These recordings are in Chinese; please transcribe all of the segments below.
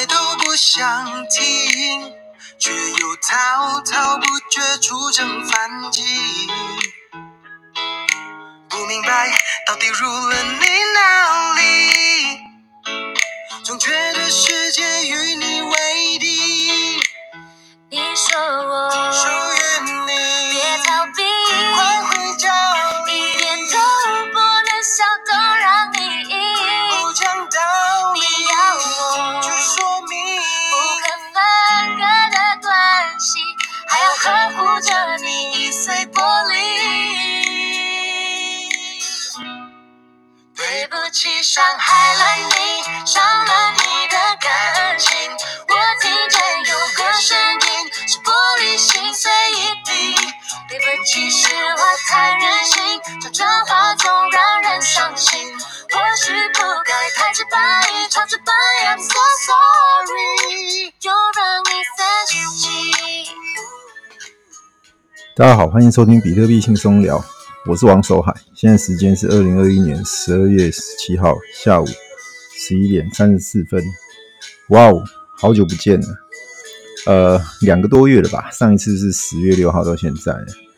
爱都不想听，却又滔滔不绝出征反击。不明白到底入了你哪里，总觉得世界与你为敌。 你说我属于你， 别逃避， 快回家， 一点都不能小到让你不讲道理， 你要我去说明不可分割的关系，还要呵护着你易碎玻璃。对不起，伤害了你，伤了你的感情。我听见有个声音，是玻璃心碎一地。对不起，是我太任性，讲真话总让人伤心。或许不该太直白，超直白 I'm so sorry， 又让你生气。 大家好，欢迎收听比特币轻松聊，我是王守海，现在时间是2021年12月17号下午11点34分。哇哦，好久不见了，2个多月了吧，上一次是10月6号到现在。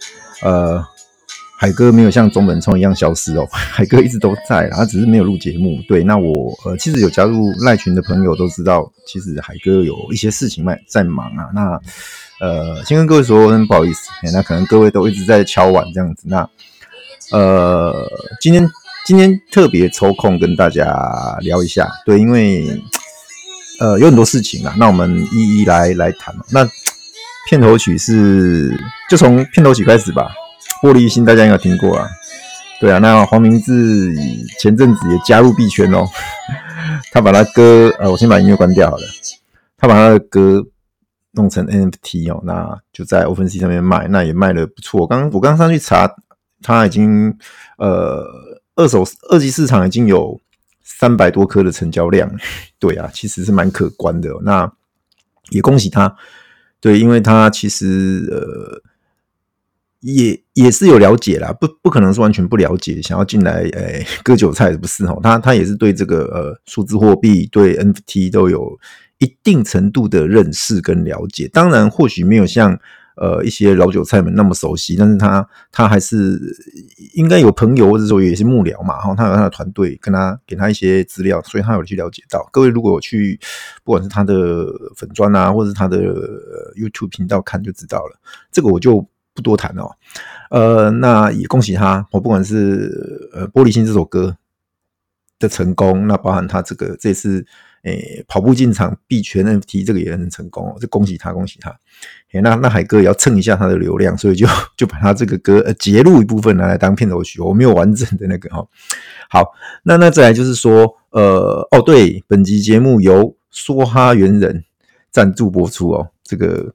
海哥没有像中本聪一样消失哦，海哥一直都在啦，他只是没有录节目。对，那我其实有加入赖群的朋友都知道，其实海哥有一些事情在忙啊。那先跟各位说不好意思，那可能各位都一直在敲碗这样子。那今天特别抽空跟大家聊一下，对，因为有很多事情啦，那我们一一来谈。那片头曲就从片头曲开始吧，玻璃心大家应该有听过啊，对啊，那黄明志前阵子也加入币圈哦，他把他歌我先把音乐关掉好了，他把他的歌弄成 NFT 哦，那就在 OpenSea 上面卖，那也卖得不错。我刚上去查，他已经二级市场已经有300多颗的成交量，对啊，其实是蛮可观的哦。那也恭喜他，对，因为他其实也是有了解啦，不可能是完全不了解，想要进来割韭菜的不是哦，他也是对这个数字货币对 NFT 都有一定程度的认识跟了解，当然或许没有像一些老韭菜们那么熟悉，但是他还是应该有朋友或者说有一些幕僚嘛，他有他的团队给他一些资料，所以他有去了解到。各位如果有去不管是他的粉专啊，或者是他的YouTube 频道看就知道了，这个我就不多谈哦。那也恭喜他，不管是玻璃心这首歌的成功，那包含他这次跑步进场币圈 NFT 这个也很成功哦，这恭喜他。那海哥也要蹭一下他的流量，所以就把他这个歌截录一部分拿来当片头曲，我没有完整的那个哦。好，那再来就是说对，本集节目由梭哈猿人赞助播出哦。这个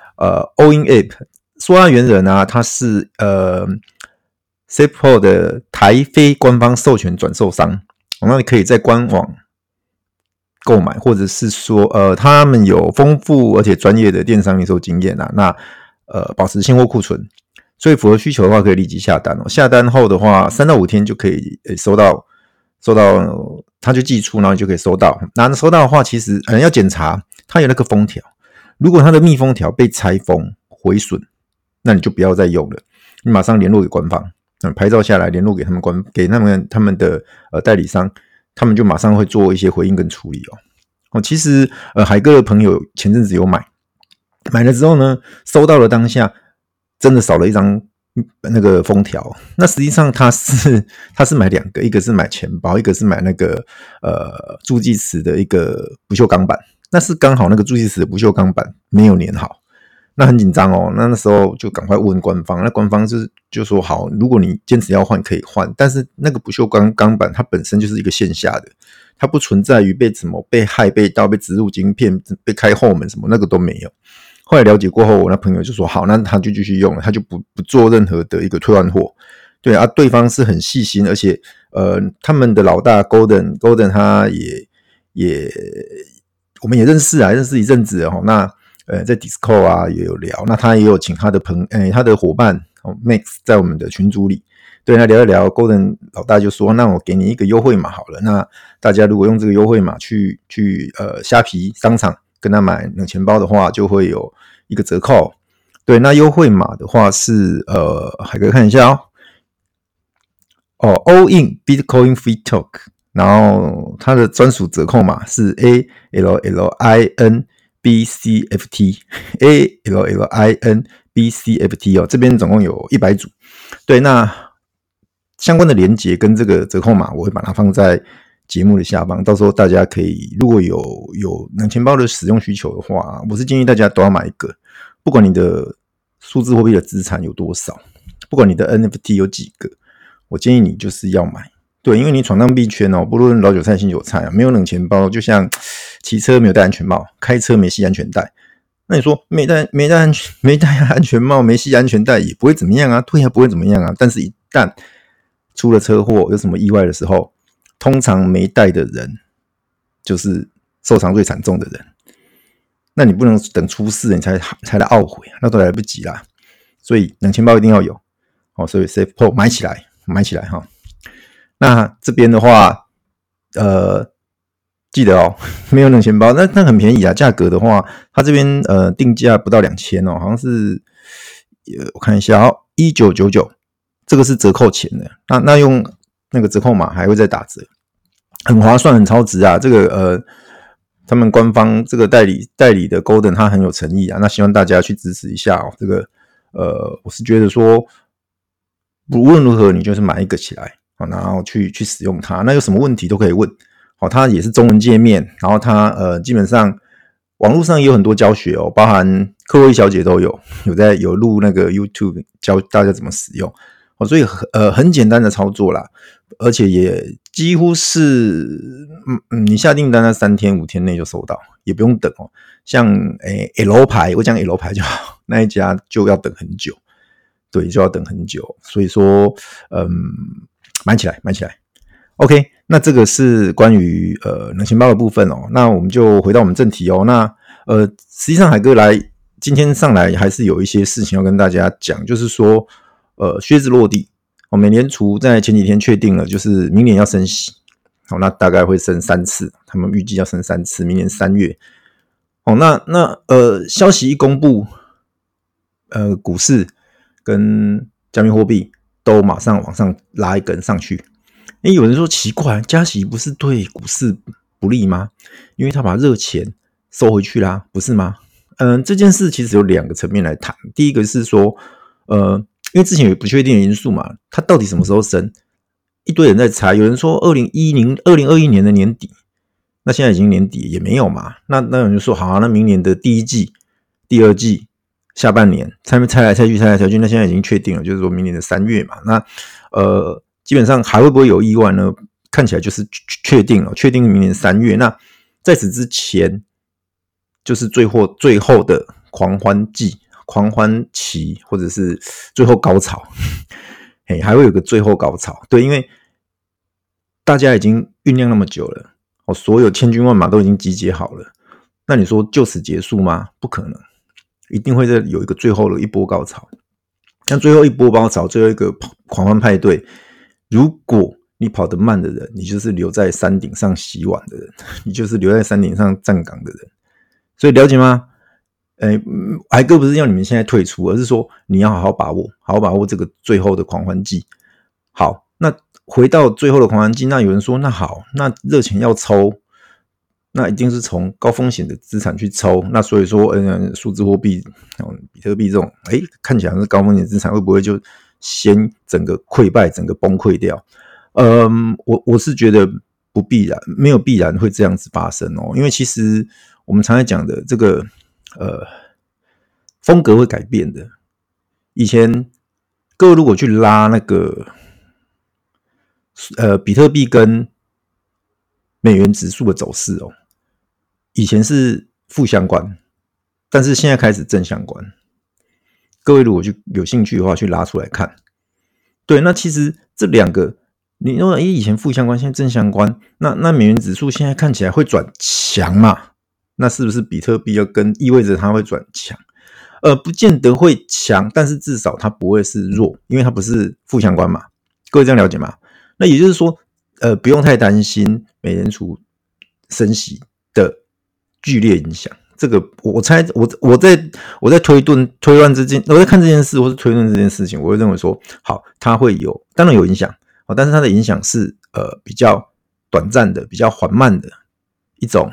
All In App 梭哈猿人啊，它是SafePol 的台非官方授权转售商，那你可以在官网购买，或者是说他们有丰富而且专业的电商零售经验啊，那保持现货库存，所以符合需求的话可以立即下单哦。下单后的话3到5天就可以收到他就寄出，然后你就可以收到。那收到的话其实要检查它有那个封条，如果它的密封条被拆封毁损，那你就不要再用了，你马上联络给官方，拍照下来联络给他们的代理商，他们就马上会做一些回应跟处理哦。其实海哥的朋友前阵子有买了之后呢，收到了当下真的少了一张那个封条。那实际上他是买2个，一个是买钱包，一个是买那个助记词的一个不锈钢板。那是刚好那个助记词的不锈钢板没有粘好，那很紧张哦。那时候就赶快问官方，那官方就说好，如果你坚持要换可以换，但是那个不锈钢板它本身就是一个线下的，它不存在于被害、被盗、被植入晶片、被开后门什么，那个都没有。后来了解过后，我那朋友就说好，那他就继续用了，他就不做任何的一个退换货。对啊，对方是很细心，而且他们的老大 Golden 他也我们也认识一阵子哦。那在 Discord 啊也有聊，那他也有请他的他的伙伴Max 在我们的群组里， 对，那聊一聊 ，Golden 老大就说，那我给你一个优惠码好了，那大家如果用这个优惠码去虾皮商场跟他买冷钱包的话，就会有一个折扣。对，那优惠码的话是海哥看一下All in Bitcoin Free Talk， 然后它的专属折扣码是 ALLINBCFT 这边总共有100组。对，那相关的连结跟这个折扣码，我会把它放在节目的下方，到时候大家可以如果有冷钱包的使用需求的话，我是建议大家都要买一个，不管你的数字货币的资产有多少，不管你的 NFT 有几个，我建议你就是要买。对，因为你闯荡币圈不论老韭菜新韭菜没有冷钱包，就像骑车没有戴安全帽，开车没系安全带。那你说没戴安全帽，没系安全带也不会怎么样啊？对啊，不会怎么样啊。但是一旦出了车祸，有什么意外的时候，通常没戴的人就是受伤最惨重的人。那你不能等出事你才来懊悔，那都来不及啦。所以冷钱包一定要有所以 SafePo 买起来哈。那这边的话，记得没有冷钱包，那很便宜啊。价格的话，它这边定价不到2000好像是我看一下1999，这个是折扣前的。那用那个折扣码还会再打折，很划算，很超值啊。这个他们官方这个代理的 Golden 他很有诚意啊。那希望大家去支持一下这个我是觉得说，无论如何你就是买一个起来然后去使用它。那有什么问题都可以问。它也是中文界面，然后它基本上网络上也有很多教学包含克洛伊小姐都有录那个 YouTube 教大家怎么使用所以很简单的操作啦，而且也几乎是你下订单在3天5天内就收到，也不用等像L 牌，我讲 L 牌就好，那一家就要等很久，对，就要等很久，所以说买起来。OK， 那这个是关于冷钱包的部分那我们就回到我们正题那实际上海哥今天上来还是有一些事情要跟大家讲，就是说靴子落地美联储在前几天确定了，就是明年要升息那大概会升3次，他们预计要升3次，明年3月那消息一公布股市跟加密货币都马上往上拉一根上去。有人说奇怪，加息不是对股市不利吗？因为他把热钱收回去啦，不是吗？这件事其实有2个层面来谈。第一个是说因为之前有不确定的因素嘛，它到底什么时候升？一堆人在猜，有人说2021年的年底，那现在已经年底也没有嘛。那有人就说好那明年的第1季、第2季、下半年猜来猜去，那现在已经确定了，就是说明年的3月嘛。那基本上还会不会有意外呢？看起来就是确定明年3月。那在此之前，就是最后的狂欢期，或者是最后高潮，还会有个最后高潮。对，因为大家已经酝酿那么久了，所有千军万马都已经集结好了。那你说就此结束吗？不可能，一定会再有一个最后的一波高潮。那最后一波高潮，最后一个狂欢派对。如果你跑得慢的人，你就是留在山顶上洗碗的人，你就是留在山顶上站岗的人。所以了解吗？海哥不是要你们现在退出，而是说你要好好把握这个最后的狂欢季。好，那回到最后的狂欢季，那有人说那好，那热钱要抽，那一定是从高风险的资产去抽。那所以说数字货币比特币这种看起来是高风险资产，会不会就先整个溃败，整个崩溃掉？我是觉得不必然，没有必然会这样子发生因为其实我们常常讲的这个风格会改变的。以前各位如果去拉那个比特币跟美元指数的走势以前是负相关，但是现在开始正相关。各位如果有兴趣的话，去拉出来看。对，那其实这2个，你说以前负相关，现在正相关，那美元指数现在看起来会转强嘛？那是不是比特币意味着它会转强？不见得会强，但是至少它不会是弱，因为它不是负相关嘛。 各位这样了解吗？那也就是说，不用太担心美联储升息的剧烈影响。这个我猜，我在推断这件，我在看这件事或是推论这件事情，我会认为说，好，它会有，当然有影响，但是它的影响是比较短暂的、比较缓慢的一种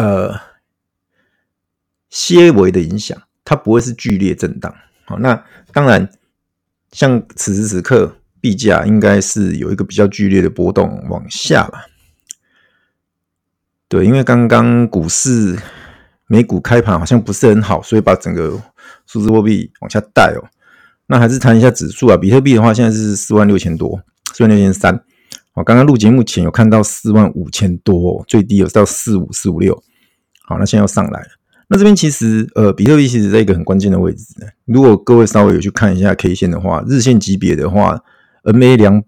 些微的影响，它不会是剧烈震荡。好，那当然，像此时此刻，币价应该是有一个比较剧烈的波动往下吧。对，因为刚刚股市美股开盘好像不是很好，所以把整个数字货币往下带哦。那还是谈一下指数啊，比特币的话现在是46000多，46300。好，刚刚录节目前有看到45000多，最低有到45456。好，那现在又上来了。那这边其实比特币其实在一个很关键的位置。如果各位稍微有去看一下 K 线的话，日线级别的话 ，MA200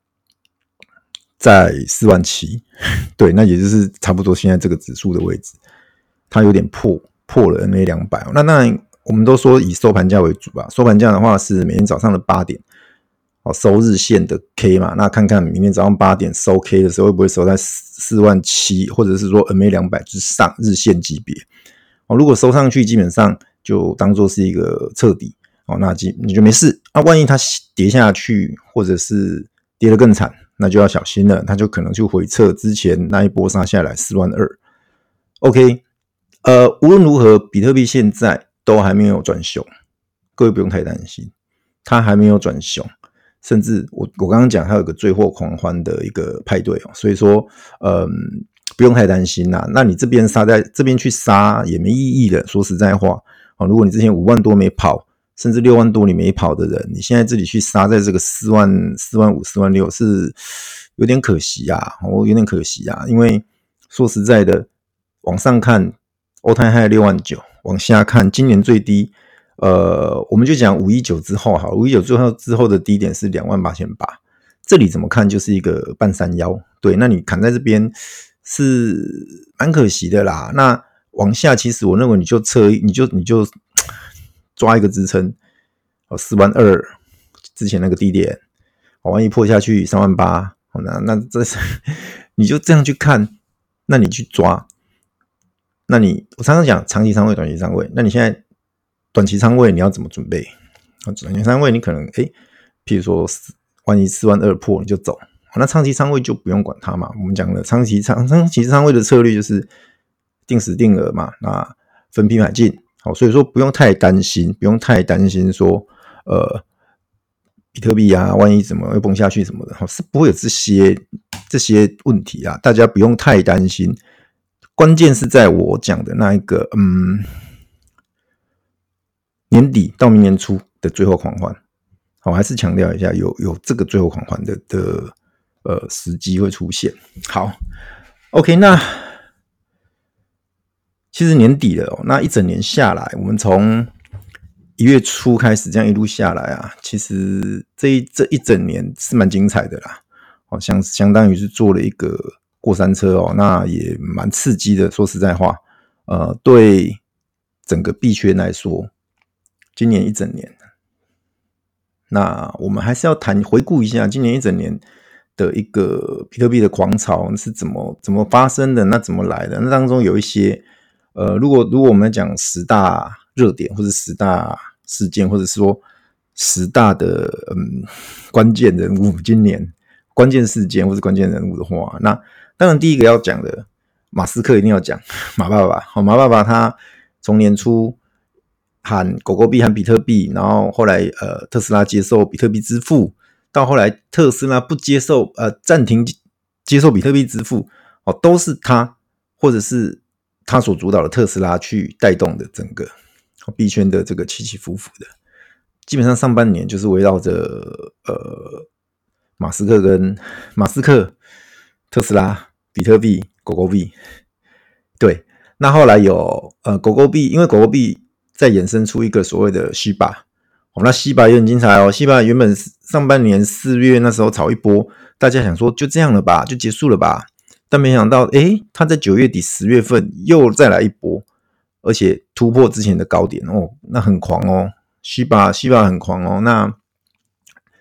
在47000，对，那也就是差不多现在这个指数的位置，它有点破了 MA200。那当然，我们都说以收盘价为主吧。收盘价的话是每天早上的8点，收日线的 K 嘛。那看看明天早上8点收 K 的时候，会不会收在47000，或者是说 MA200之上日线级别。如果收上去，基本上就当作是一个彻底，那你就没事。万一它跌下去，或者是跌得更惨，那就要小心了，它就可能去回测之前那一波杀下来42000。OK， 无论如何，比特币现在都还没有转熊，各位不用太担心，它还没有转熊，甚至我刚刚讲它有个最后狂欢的一个派对所以说，不用太担心啦。那你这边杀在这边去杀也没意义了。说实在话，如果你之前5万多没跑，甚至6万多你没跑的人，你现在自己去杀在这个4万、4万5、4万6是有点可惜啊，有点可惜啊。因为说实在的，往上看 all time high 6万9，往下看今年最低，我们就讲519之后好，519之后的低点是28800，这里怎么看就是一个半山腰。对，那你砍在这边是蛮可惜的啦。那往下其实我认为你就抓一个支撑，42000之前那个低点，万一破下去38000，那这你就这样去看，那你去抓，那我常常讲长期仓位、短期仓位，那你现在短期仓位你要怎么准备？短期仓位你可能譬如说万一42000破你就走。那长期仓位就不用管它嘛，我们讲了长期仓位的策略就是定时定额嘛，那分批买进，所以说不用太担心说比特币啊，万一怎么会崩下去什么的，是不会有这些问题啊，大家不用太担心。关键是在我讲的那一个年底到明年初的最后狂欢，还是强调一下有这个最后狂欢的时机会出现。好 ，OK， 那其实年底了那一整年下来，我们从1月初开始这样一路下来啊，其实这一整年是蛮精彩的啦，相当于是做了一个过山车那也蛮刺激的。说实在话，对整个币圈来说，今年一整年，那我们还是要回顾一下今年一整年的一个比特币的狂潮是怎么发生的，那怎么来的？那当中有一些如果我们讲10大热点或者10大事件，或者是说10大的关键人物，今年关键事件或是关键人物的话，那当然第一个要讲的马斯克一定要讲马爸爸。马爸爸他从年初喊狗狗币喊比特币，然后后来特斯拉接受比特币支付，到后来特斯拉不接受暂停接受比特币支付，都是他或者是他所主导的特斯拉去带动的整个币圈的这个起起伏伏的。基本上上半年就是围绕着马斯克、特斯拉、比特币、狗狗币。对，那后来有狗狗币，因为狗狗币再衍生出一个所谓的Shiba，那Shiba也很精彩Shiba 原本上半年4月那时候炒一波，大家想说就这样了吧，就结束了吧，但没想到他在9月底10月份又再来一波，而且突破之前的高点那很狂Shiba 很狂那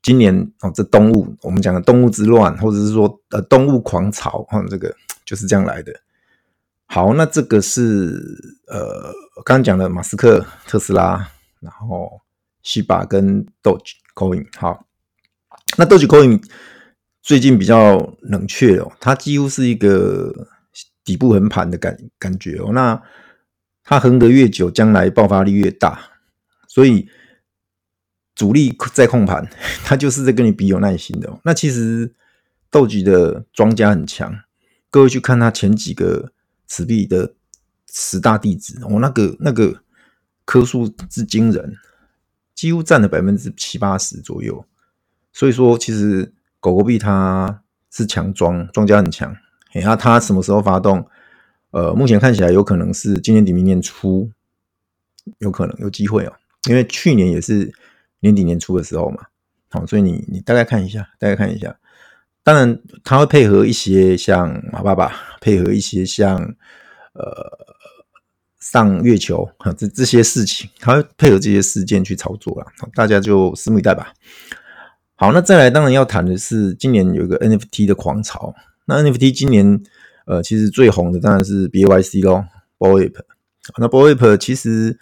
今年这动物我们讲的动物之乱，或者是说动物狂潮，这个就是这样来的。好，那这个是刚刚讲的马斯克、特斯拉，然后Shiba跟 Dogecoin。好，那 Dogecoin 最近比较冷却哦，它几乎是一个底部横盘的感觉哦。那它横得越久，将来爆发力越大，所以主力在控盘，它就是在跟你比有耐心的哦。那其实Doge的庄家很强，各位去看它前几个持币的10大地址哦，那个颗数之惊人，几乎占了70-80%左右。所以说，其实狗狗币它是强庄家很强。它什么时候发动？目前看起来有可能是今年底明年初，有可能有机会哦。因为去年也是年底年初的时候嘛，好，所以你大概看一下，当然，它会配合一些像马爸爸，配合一些像上月球这些事情，它会配合这些事件去操作啦，大家就拭目以待吧。好，那再来当然要谈的是今年有一个 NFT 的狂潮。那 NFT 今年其实最红的当然是 BAYC 咯 Bored Ape。那 Bored Ape 其实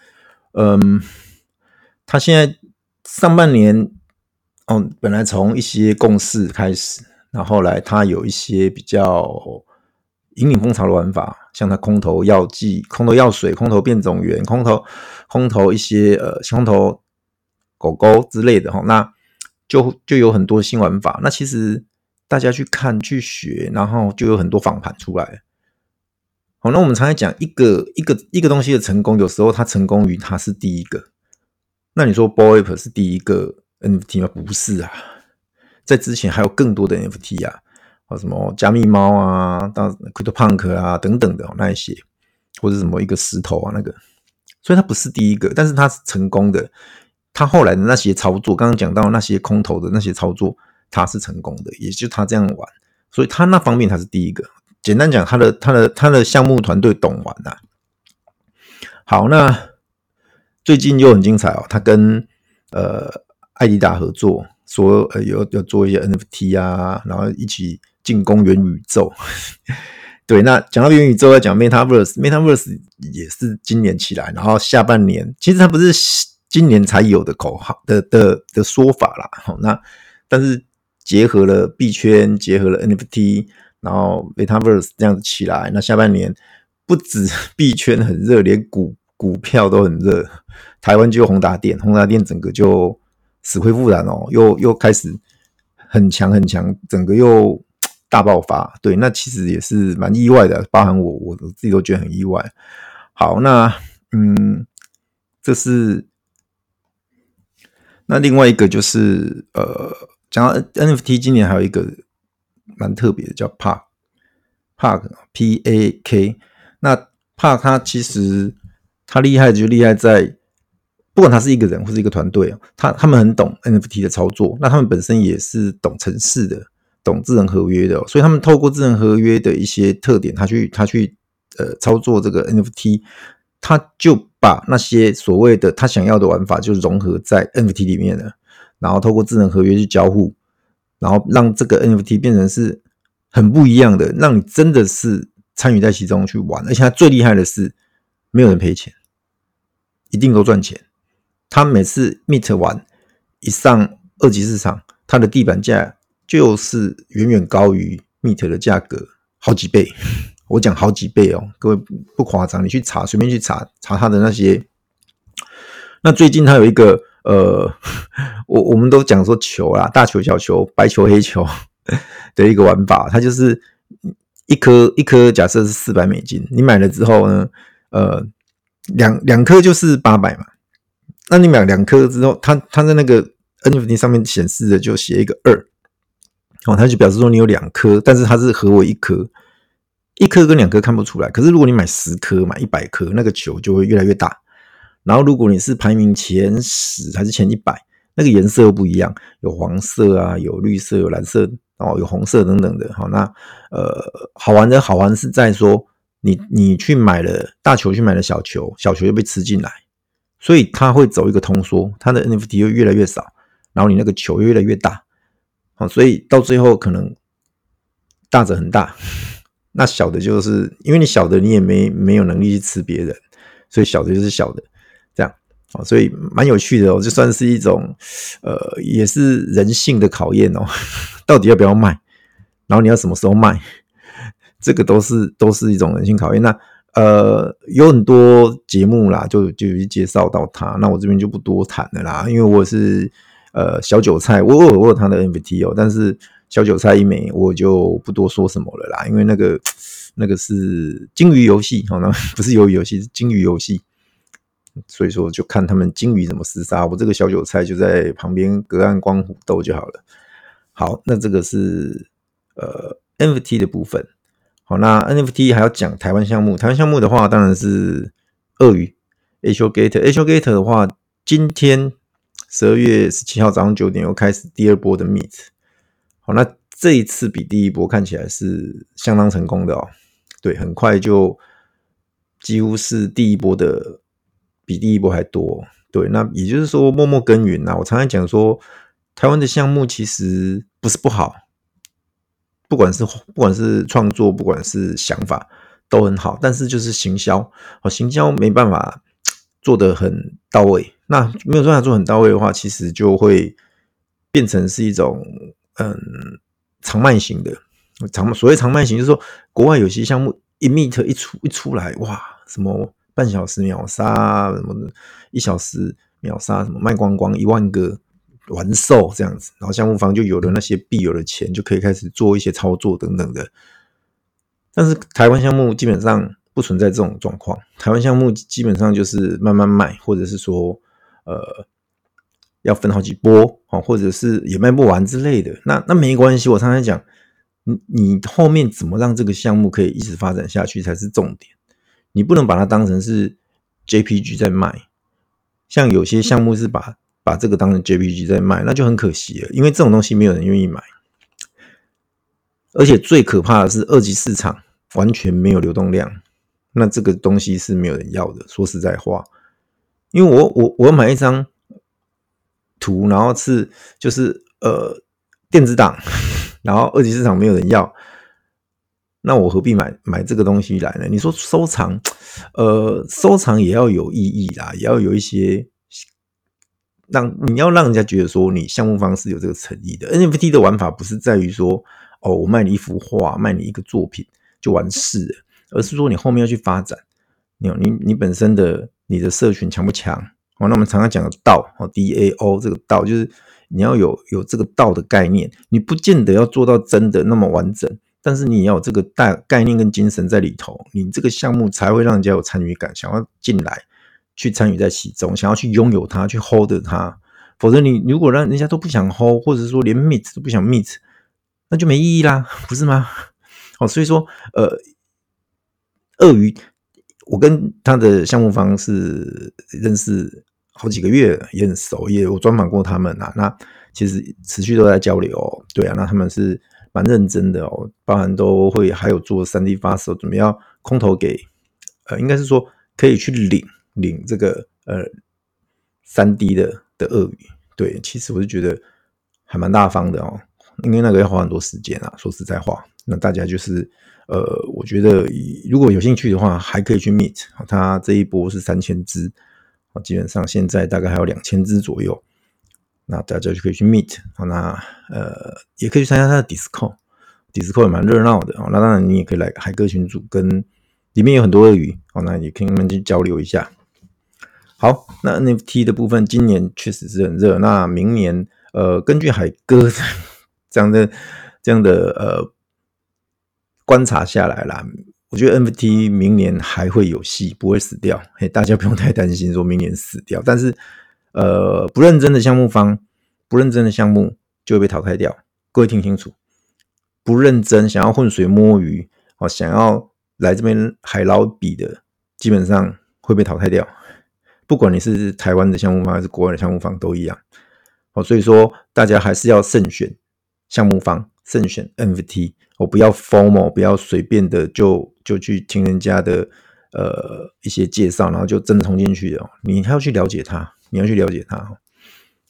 它现在上半年本来从一些共识开始，然后后来它有一些比较引领风潮的玩法，像它空投药剂、空投药水、空投变种源、空投一些空投狗狗之类的，那就有很多新玩法。那其实大家去看去学，然后就有很多访盘出来。好，那我们常常讲一个东西的成功，有时候它成功于它是第一个。那你说 Bored Ape 是第一个 NFT 吗？不是啊，在之前还有更多的 NFT 啊，什么加密猫啊，到 CryptoPunk 啊等等的那一些，或者什么一个石头啊那个，所以它不是第一个，但是它是成功的。他后来的那些操作，刚刚讲到那些空头的那些操作，他是成功的，也就他这样玩，所以他那方面他是第一个。简单讲，他的项目团队懂玩啊。好，那最近又很精彩哦，他跟艾迪达合作，说有做一些 NFT 啊，然后一起进攻元宇宙。对，那讲到元宇宙，要讲 Metaverse 也是今年起来，然后下半年，其实它不是今年才有的口号的说法啦。那但是结合了币圈，结合了 NFT， 然后 Metaverse 这样子起来，那下半年不止币圈很热，连股票都很热。台湾就宏达电整个就死灰复燃哦，又开始很强，整个又大爆发。对，那其实也是蛮意外的，包含我自己都觉得很意外。好，那这是。那另外一个就是讲到 NFT 今年还有一个蛮特别的叫 Pak P-A-K。 那 Pak 它其实它厉害就厉害在不管他是一个人或是一个团队，他们很懂 NFT 的操作，那他们本身也是懂程式的，懂智能合约的，所以他们透过智能合约的一些特点，他去操作这个 NFT， 他就把那些所谓的他想要的玩法就融合在 NFT 里面了，然后透过智能合约去交互，然后让这个 NFT 变成是很不一样的，让你真的是参与在其中去玩。而且他最厉害的是没有人赔钱，一定都赚钱。他每次 meet 完一上二级市场，他的地板价就是远远高于 meet 的价格好几倍。我讲好几倍哦，各位不夸张，你去查，随便去查他的那些。那最近他有一个我们都讲说球啦，大球小球白球黑球的一个玩法，它就是一颗假设是$400，你买了之后呢两颗就是800嘛，那你买2颗之后，它在那个 NFT 上面显示的就写一个2，它就表示说你有2颗，但是它是合为1颗，1颗跟2颗看不出来。可是如果你买10颗买100颗，那个球就会越来越大。然后如果你是排名前10还是前100，那个颜色又不一样，有黄色啊，有绿色，有蓝色，有红色等等的。好，那好玩是在说你去买了大球，去买了小球，小球又被吃进来，所以它会走一个通缩，它的 NFT 会越来越少， 然后你那个球越来越大，所以到最后可能大者很大，那小的就是因为你小的你也没有能力去吃别人，所以小的就是小的这样。所以蛮有趣的就算是一种也是人性的考验到底要不要卖，然后你要什么时候卖，这个都是一种人性考验。那有很多节目啦，就介绍到他，那我这边就不多谈了啦，因为我是小韭菜，我有他的 NFT 但是小韭菜一枚我就不多说什么了啦，因为那个是鲸鱼游戏那不是鱿鱼游戏，是鲸鱼游戏，所以说就看他们鲸鱼怎么厮杀，我这个小韭菜就在旁边隔岸观虎斗就好了。好，那这个是NFT 的部分。好，那 NFT 还要讲台湾项目，台湾项目的话当然是鳄鱼 H-Gator 的话，今天12月17号早上9点又开始第二波的 Meet。 好，那这一次比第一波看起来是相当成功的对，很快就几乎是第一波的比第一波还多。对，那也就是说默默耕耘我常常讲说台湾的项目其实不是不好，不管是创作，不管是想法都很好，但是就是行销没办法做得很到位。那没有办法做很到位的话，其实就会变成是一种长慢型的。所谓长慢型就是说国外有些项目一 meet 一出来，哇，什么半小时秒杀，什么1小时秒杀，什么卖光光1万个完售这样子，然后项目方就有了那些必有的钱，就可以开始做一些操作等等的。但是台湾项目基本上不存在这种状况，台湾项目基本上就是慢慢卖，或者是说要分好几波或者是也卖不完之类的。那没关系，我常常讲你后面怎么让这个项目可以一直发展下去才是重点，你不能把它当成是 JPG 在卖。像有些项目是把这个当成 JPG 在卖，那就很可惜了，因为这种东西没有人愿意买。而且最可怕的是二级市场完全没有流动量，那这个东西是没有人要的，说实在话。因为我买一张图，然后就是电子档，然后二级市场没有人要，那我何必买这个东西来呢？你说收藏也要有意义啦，也要有一些你要让人家觉得说你项目方是有这个诚意的。 NFT 的玩法不是在于说我卖你一幅画，卖你一个作品就完事了，而是说你后面要去发展你本身的你的社群强不强那我们常常讲的道DAO 这个道就是你要有这个道的概念，你不见得要做到真的那么完整，但是你要有这个概念跟精神在里头，你这个项目才会让人家有参与感，想要进来去参与在其中，想要去拥有它，去 hold 它。否则你如果让人家都不想 hold， 或者说连 meet 都不想 meet， 那就没意义啦，不是吗？所以说鳄鱼我跟他的项目方是认识好几个月了，也很熟，也有专访过他们那其实持续都在交流对那他们是蛮认真的包含都会还有做 3D 发售，准备要空投给应该是说可以去领这个3D 的鳄鱼。对，其实我是觉得还蛮大方的因为那个要花很多时间说实在话。那大家就是我觉得如果有兴趣的话还可以去 meet， 它这一波是3000只基本上现在大概还有2000只左右，那大家就可以去 meet 那也可以去参加它的 Discord 也蛮热闹的那当然你也可以来海哥群组，跟里面有很多鳄鱼那也可以跟他们去交流一下。好，那 NFT 的部分今年确实是很热，那明年根据海哥这样的观察下来啦，我觉得 NFT 明年还会有戏，不会死掉大家不用太担心说明年死掉，但是不认真的项目方，不认真的项目就会被淘汰掉。各位听清楚，不认真想要浑水摸鱼想要来这边海捞笔的，基本上会被淘汰掉，不管你是台湾的项目方还是国外的项目方都一样所以说大家还是要慎选项目方，慎选 NFT不要 FOMO， 不要随便的就去听人家的一些介绍，然后就真的冲进去你还要去了解它，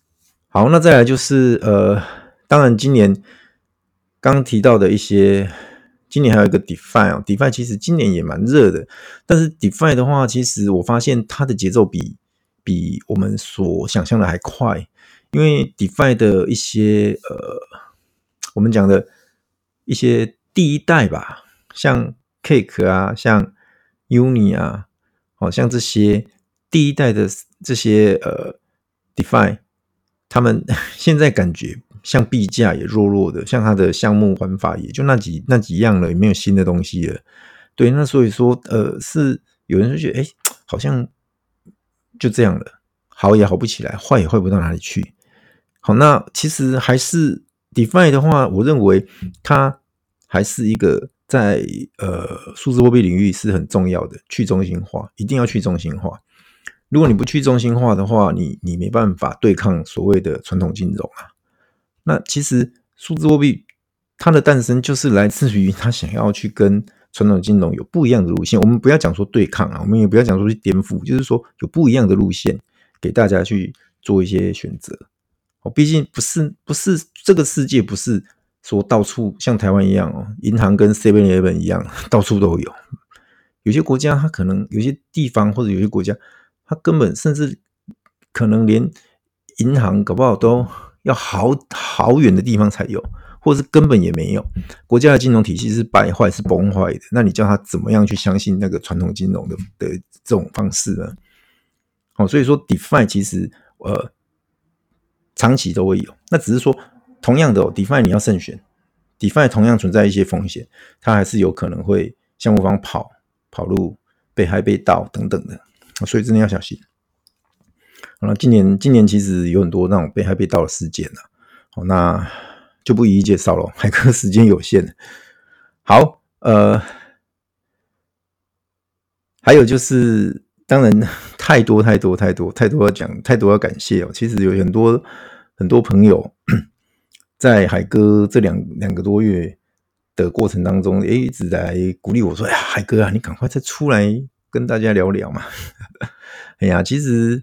好，那再来就是当然今年刚提到的一些，今年还有一个 DeFi 哦，DeFi 其实今年也蛮热的，但是 DeFi 的话，其实我发现它的节奏比我们所想象的还快，因为 DeFi 的一些我们讲的一些第一代吧，像 Cake 啊，像 Uni 啊，好像这些第一代的这些DeFi，他们现在感觉像币价也弱弱的，像它的项目玩法也就那几样了，也没有新的东西了。对，那所以说是有人就觉得好像就这样了，好也好不起来，坏也坏不到哪里去。好，那其实还是 DeFi 的话，我认为它还是一个在数字货币领域是很重要的去中心化，一定要去中心化。如果你不去中心化的话，你没办法对抗所谓的传统金融啊。那其实数字货币它的诞生就是来自于它想要去跟传统金融有不一样的路线。我们不要讲说对抗啊，我们也不要讲说去颠覆，就是说有不一样的路线给大家去做一些选择。毕竟不是这个世界不是说到处像台湾一样哦，银行跟 7-Eleven 一样到处都有。有些国家它可能有些地方或者有些国家，它根本甚至可能连银行搞不好都要好远的地方才有，或者是根本也没有。国家的金融体系是败坏是崩坏的，那你叫他怎么样去相信那个传统金融的这种方式呢？所以说 DeFi 其实长期都会有，那只是说同样的DeFi 你要慎选 ，DeFi 同样存在一些风险，它还是有可能会项目方跑路、被害被盗等等的，所以真的要小心。好了，今年其实有很多那种被害被盗的事件啊，好，那就不一一介绍了，海哥时间有限。好，还有就是。当然，太多要讲，太多要感谢哦。其实有很多朋友在海哥这两个多月的过程当中，一直来鼓励我说：“哎呀，海哥啊，你赶快再出来跟大家聊聊嘛。”哎呀，其实，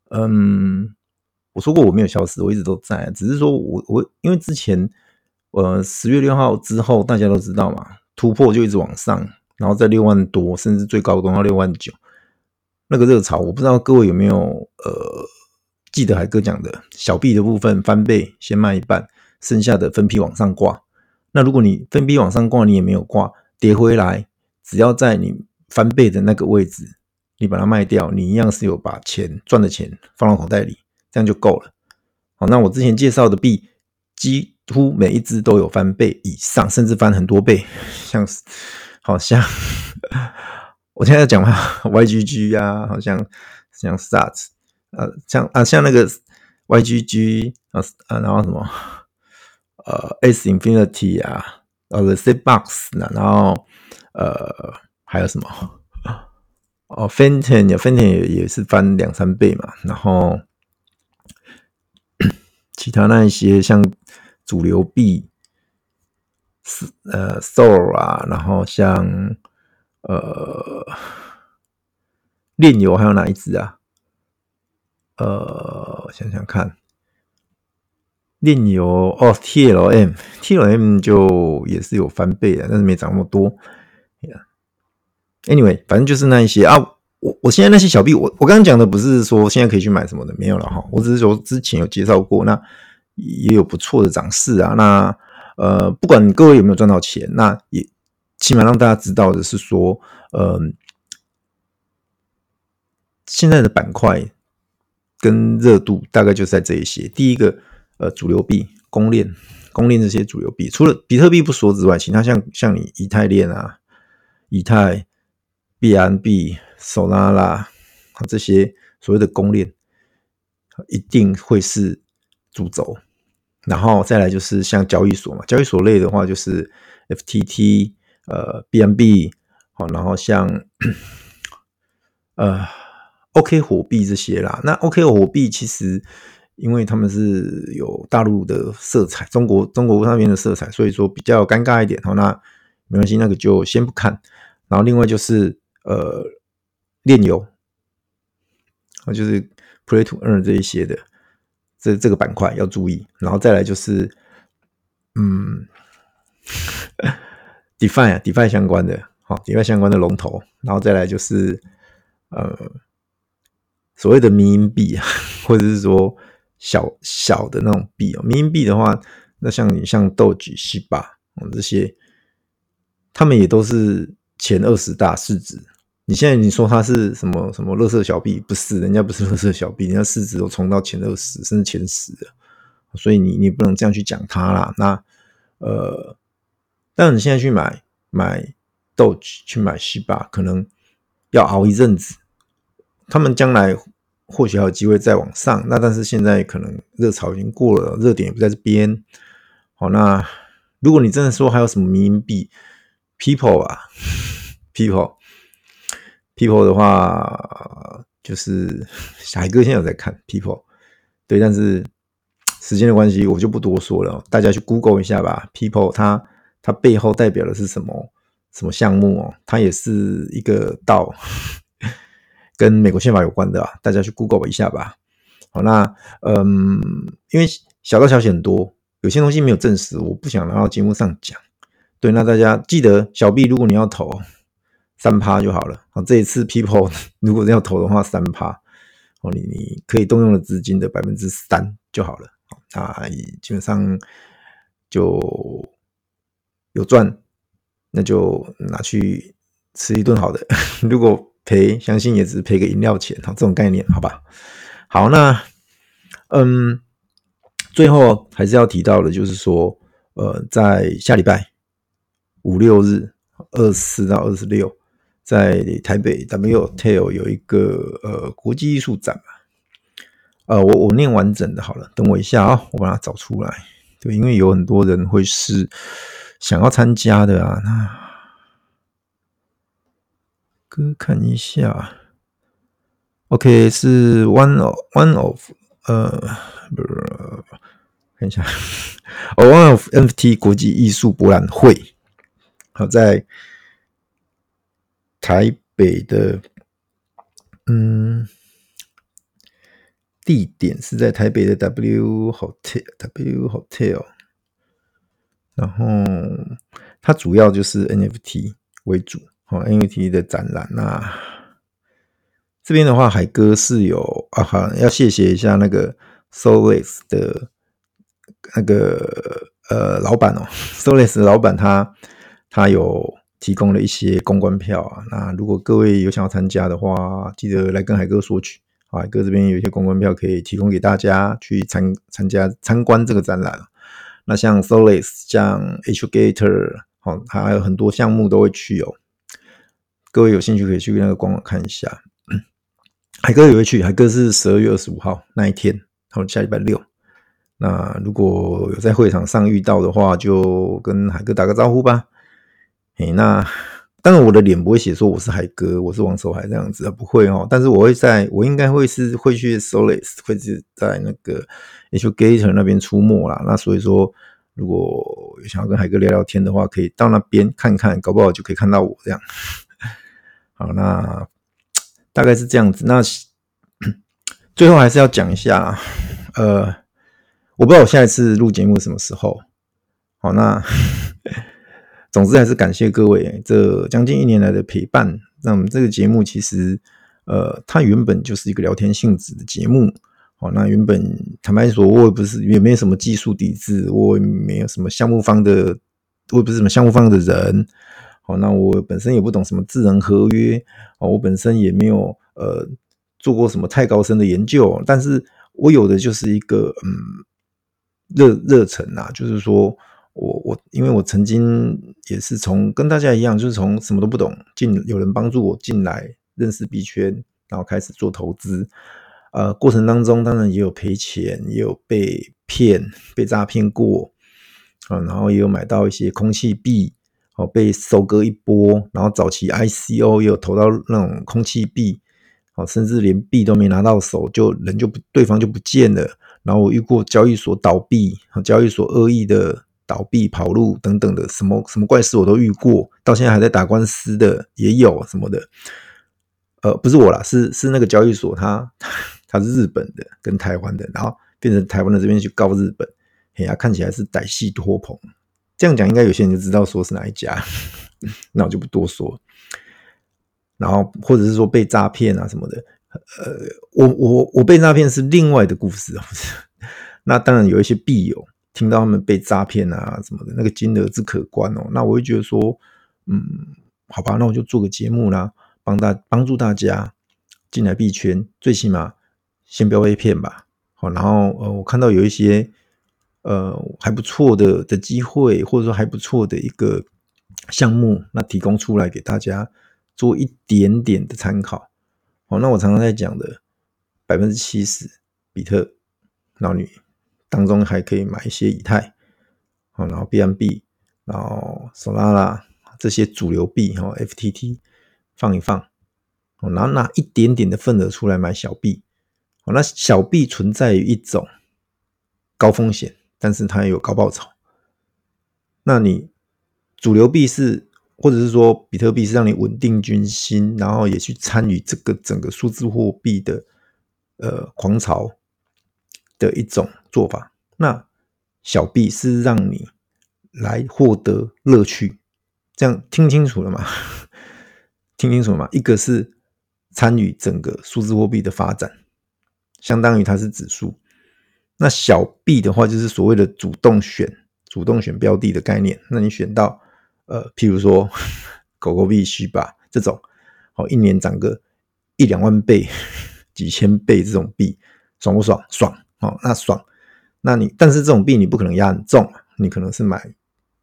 我说过我没有消失，我一直都在，只是说我因为之前10月6号之后，大家都知道嘛，突破就一直往上，然后在6万多，甚至最高攻到6万9。那个热潮，我不知道各位有没有记得海哥讲的小币的部分翻倍，先卖一半，剩下的分批往上挂。那如果你分批往上挂，你也没有挂，跌回来，只要在你翻倍的那个位置，你把它卖掉，你一样是有把赚的钱放到口袋里，这样就够了。好，那我之前介绍的币，几乎每一只都有翻倍以上，甚至翻很多倍，好像。我现在讲嘛 ，YGG 啊，好像SATS 像那个 YGG 然后什么S Infinity 啊The Sandbox 然后还有什么Fenton 也是翻2-3倍嘛，然后其他那一些像主流币Sol 啊，然后像炼油还有哪一支啊？想想看，炼油TLM 就也是有翻倍的，但是没涨那么多。Anyway， 反正就是那一些啊。我现在那些小币，我刚刚讲的不是说现在可以去买什么的，没有了哈。我只是说之前有介绍过，那也有不错的涨势啊。那不管各位有没有赚到钱，那也起码让大家知道的是说，现在的板块跟热度大概就在这一些。第一个，主流币、公链这些主流币，除了比特币不说之外，其他像你以太链啊、以太、BNB、Solana 这些所谓的公链，一定会是主轴。然后再来就是像交易所嘛，交易所类的话就是 FTT、BNB， 然后像OK 火币这些啦。那 OK 火币其实因为他们是有大陆的色彩，中国那边的色彩，所以说比较尴尬一点。那没关系，那个就先不看。然后另外就是炼油，就是 Play to Earn 这一些的， 这个板块要注意，然后再来就是DeFi 相关的，DeFi 相关的龙头，然后再来就是所谓的迷因币啊，或者是说小的那种币迷因币的话，那像Doge、Shiba这些，他们也都是前20大市值。你现在你说它是什么垃圾小币，不是，人家不是垃圾小币，人家市值都冲到前20甚至前10了，所以你不能这样去讲它啦。那但你现在去买 Doge 去买 Shiba 可能要熬一阵子，他们将来或许还有机会再往上，那但是现在可能热潮已经过了，热点也不在这边。好，那如果你真的说还有什么迷因币 People 啊 People 的话，就是海哥现在有在看 People， 对，但是时间的关系我就不多说了，大家去 Google 一下吧。People 它背后代表的是什么项目它也是一个DAO，跟美国宪法有关的大家去 Google 一下吧。好，那因为小道消息很多，有些东西没有证实，我不想拿到节目上讲。对，那大家记得小币如果你要投3% 就好了。这一次 People 如果要投的话3%，你可以动用的资金的 3% 就好了。那基本上就有赚，那就拿去吃一顿好的。如果赔，相信也只赔个饮料钱，这种概念，好吧？好，那最后还是要提到的就是说，在下礼拜5、6日，24到26，在台北 W Hotel 有一个国际艺术展我念完整的好了，等我一下我把它找出来。对，因为有很多人会是想要参加的那哥看一下 ，OK， 是 one of 看一下one of NFT 国际艺术博览会，好，在台北的地点是在台北的 W Hotel， 然后它主要就是 NFT 为主NFT 的展览。那这边的话，海哥是有要谢谢一下那个 Solace 的那个老板Solace 的老板他有提供了一些公关票那如果各位有想要参加的话，记得来跟海哥索取。海哥这边有一些公关票可以提供给大家去参观这个展览。那像 Solace 像 Educator 还有很多项目都会去各位有兴趣可以去那个官网看一下。海哥也会去，海哥是12月25号那一天，下礼拜6。那如果有在会场上遇到的话，就跟海哥打个招呼吧。那当然我的脸不会写说我是海哥，我是王守海这样子不会但是我应该会去 Solace， 会是在那个 Educator 那边出没啦。那所以说如果想要跟海哥聊聊天的话，可以到那边看看，搞不好就可以看到我这样。好，那大概是这样子。那最后还是要讲一下我不知道我下一次录节目什么时候。好，那总之还是感谢各位这将近1年来的陪伴。那我们这个节目其实它原本就是一个聊天性质的节目。那原本坦白说我也没有什么技术底子，我也没有什么项目方的，我也不是什么项目方的人。那我本身也不懂什么智能合约，我本身也没有做过什么太高深的研究，但是我有的就是一个热忱就是说因为我曾经也是跟大家一样，就是从什么都不懂有人帮助我进来认识币圈，然后开始做投资。过程当中当然也有赔钱，也有被骗被诈骗过然后也有买到一些空气币被收割一波，然后早期 ICO 也有投到那种空气币甚至连币都没拿到手对方就不见了。然后我遇过交易所倒闭，交易所恶意的倒闭跑路等等的，什么怪事我都遇过，到现在还在打官司的也有什么的。不是我啦，是那个交易所，它是日本的跟台湾的，然后变成台湾的这边去告日本，看起来是歹戏拖棚。这样讲应该有些人就知道说是哪一家，那我就不多说。然后或者是说被诈骗啊什么的，我被诈骗是另外的故事啊。那当然有一些币友听到他们被诈骗啊什么的，那个金额之可观哦。那我会觉得说，好吧，那我就做个节目啦，帮助大家进来币圈，最起码先不要被骗吧。好，然后我看到有一些还不错的机会，或者说还不错的一个项目，那提供出来给大家做一点点的参考。好，那我常常在讲的70%比特，然后你当中还可以买一些以太，然后 BNB， 然后 Solana 这些主流币，FTT 放一放，然后拿一点点的份额出来买小币。那小币存在于一种高风险，但是它也有高报酬。那你主流币是，或者是说比特币是让你稳定军心，然后也去参与这个整个数字货币的狂潮的一种做法。那小币是让你来获得乐趣，这样听清楚了吗？听清楚了吗？一个是参与整个数字货币的发展，相当于它是指数。那小币的话，就是所谓的主动选标的的概念。那你选到譬如说狗狗币、Shiba这种，一年涨个1-2万倍、几千倍这种币，爽不爽？爽，那爽。但是这种币你不可能压很重，你可能是买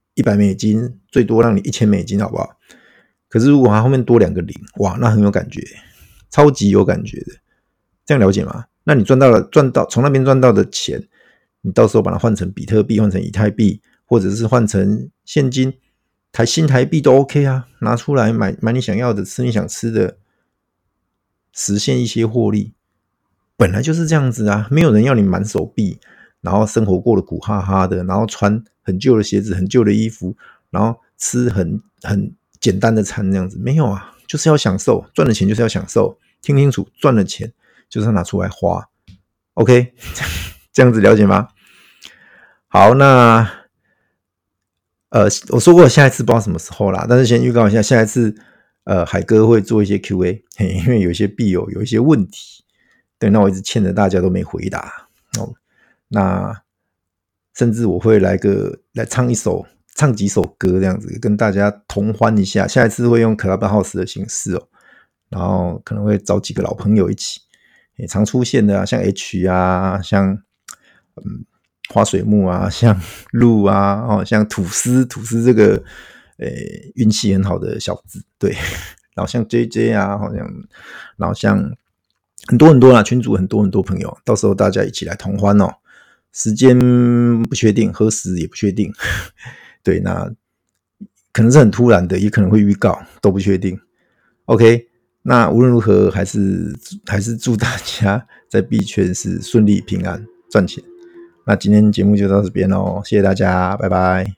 $100，最多让你$1000，好不好？可是如果它后面多2个零，哇，那很有感觉，超级有感觉的。这样了解吗？那你从那边赚到的钱，你到时候把它换成比特币，换成以太币，或者是换成现金，新台币都 OK 啊，拿出来买你想要的，吃你想吃的，实现一些获利。本来就是这样子啊，没有人要你满手币，然后生活过得苦哈哈的，然后穿很旧的鞋子、很旧的衣服，然后吃很简单的餐，这样子没有啊，就是要享受，赚了钱就是要享受，听清楚，赚了钱就是要拿出来花。OK， 这样子了解吗？好，那我说过下一次不知道什么时候啦，但是先预告一下，下一次海哥会做一些 QA， 因为有一些币友有一些问题，对，那我一直欠着大家都没回答那甚至我会来唱几首歌这样子，跟大家同欢一下。下一次会用 Clubhouse 的形式然后可能会找几个老朋友一起，常出现的像 H 啊，像花水木啊，像鹿啊，像吐司这个运气很好的小子，对，然后像 JJ 啊，好像，然后像很多啦，群组很多朋友，到时候大家一起来同欢时间不确定，何时也不确定，对，那可能是很突然的，也可能会预告，都不确定。OK， 那无论如何，还是祝大家在币圈是顺利平安赚钱。那今天节目就到这边咯，谢谢大家，拜拜。